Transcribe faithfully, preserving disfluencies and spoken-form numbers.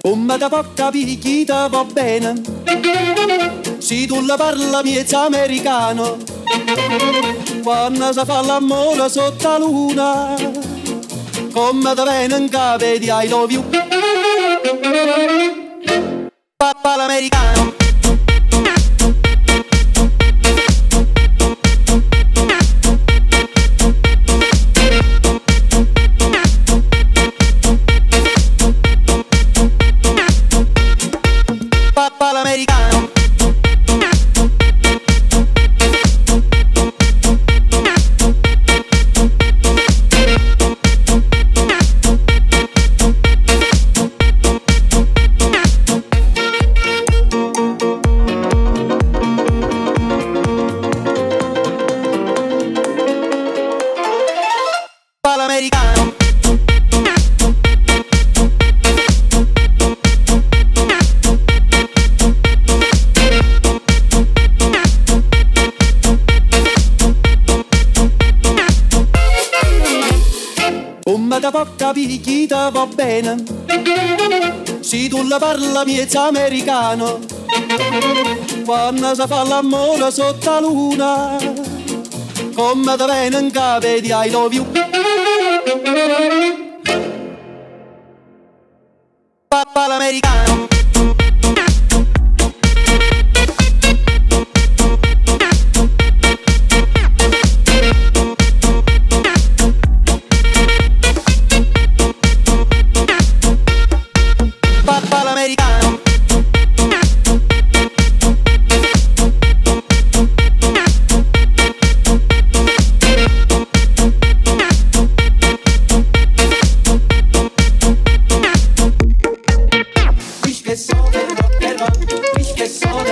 Come da poca picchita va bene, se tu la parla miezza americano, quando si fa l'amore sotto la luna, come da bene in capo di I love you. Papà l'americano. Papà l'americano. L'americano. Come da poca picchita va bene, se tu la parla miezza americano, quando si fa l'amore sotto la luna, come da bene in capo di I love you. Papà l'americano. Papà l'americano. Ich che so del rock and roll, ich che so